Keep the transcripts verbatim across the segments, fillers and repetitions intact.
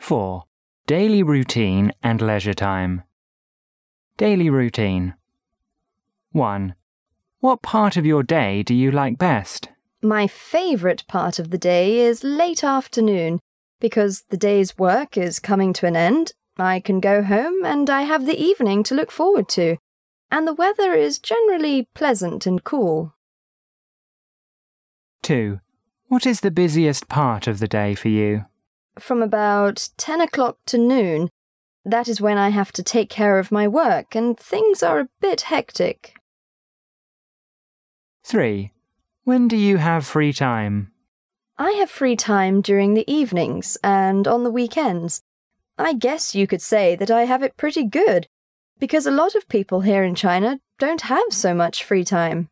four. Daily routine and leisure time. Daily routine. one. What part of your day do you like best? My favourite part of the day is late afternoon, because the day's work is coming to an end. I can go home and I have the evening to look forward to, and the weather is generally pleasant and cool. two. What is the busiest part of the day for you? From about ten o'clock to noon. That is when I have to take care of my work and things are a bit hectic. three. When do you have free time? I have free time during the evenings and on the weekends. I guess you could say that I have it pretty good, because a lot of people here in China don't have so much free time.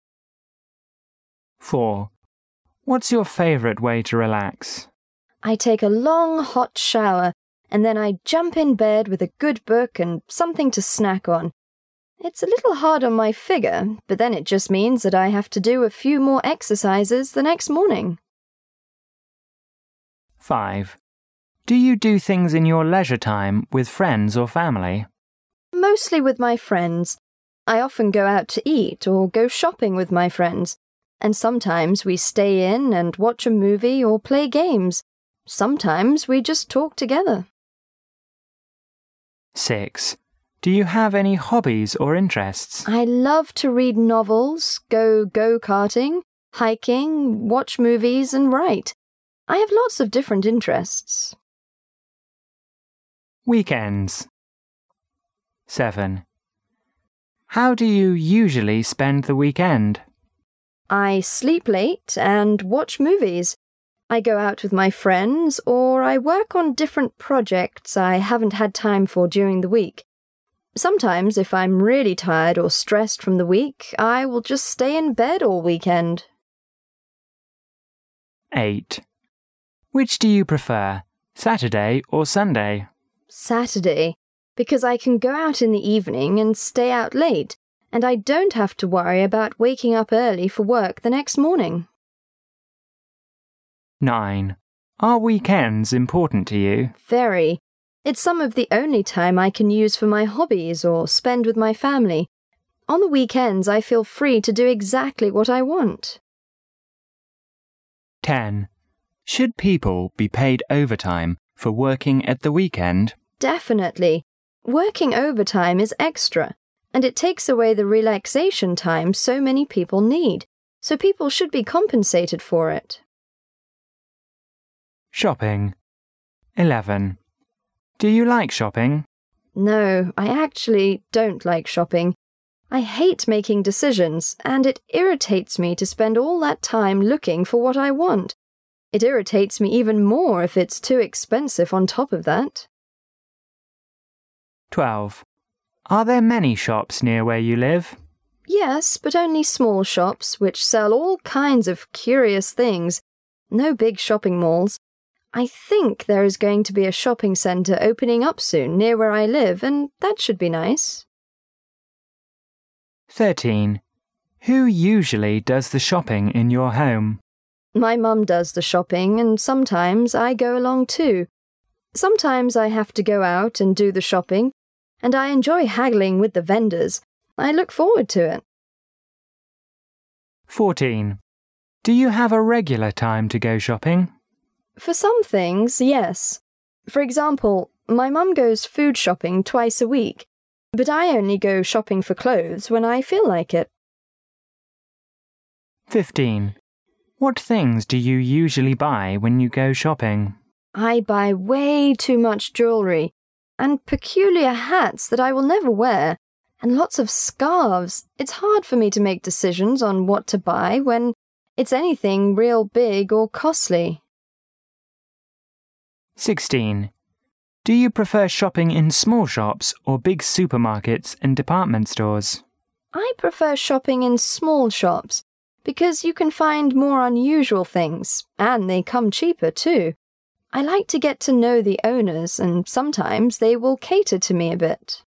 four. What's your favourite way to relax? I take a long hot shower and then I jump in bed with a good book and something to snack on. It's a little hard on my figure, but then it just means that I have to do a few more exercises the next morning. five. Do you do things in your leisure time with friends or family? Mostly with my friends. I often go out to eat or go shopping with my friends, and sometimes we stay in and watch a movie or play games. Sometimes we just talk together. six. Do you have any hobbies or interests? I love to read novels, go go-karting, hiking, watch movies and write. I have lots of different interests. Weekends. seven. How do you usually spend the weekend? I sleep late and watch movies. I go out with my friends or I work on different projects I haven't had time for during the week. Sometimes, if I'm really tired or stressed from the week, I will just stay in bed all weekend. eight. Which do you prefer, Saturday or Sunday? Saturday, because I can go out in the evening and stay out late, and I don't have to worry about waking up early for work the next morning. nine. Are weekends important to you? Very. It's some of the only time I can use for my hobbies or spend with my family. On the weekends, I feel free to do exactly what I want. ten. Should people be paid overtime for working at the weekend? Definitely. Working overtime is extra, and it takes away the relaxation time so many people need, so people should be compensated for it. Shopping. eleven. Do you like shopping? No, I actually don't like shopping. I hate making decisions, and it irritates me to spend all that time looking for what I want. It irritates me even more if it's too expensive on top of that. twelve. Are there many shops near where you live? Yes, but only small shops which sell all kinds of curious things. No big shopping malls. I think there is going to be a shopping centre opening up soon near where I live, and that should be nice. thirteen. Who usually does the shopping in your home? My mum does the shopping, and sometimes I go along too. Sometimes I have to go out and do the shopping, and I enjoy haggling with the vendors. I look forward to it. fourteen. Do you have a regular time to go shopping? For some things, yes. For example, my mum goes food shopping twice a week, but I only go shopping for clothes when I feel like it. fifteen. What things do you usually buy when you go shopping? I buy way too much jewellery, and peculiar hats that I will never wear, and lots of scarves. It's hard for me to make decisions on what to buy when it's anything real big or costly. sixteen. Do you prefer shopping in small shops or big supermarkets and department stores? I prefer shopping in small shops because you can find more unusual things, and they come cheaper too. I like to get to know the owners, and sometimes they will cater to me a bit.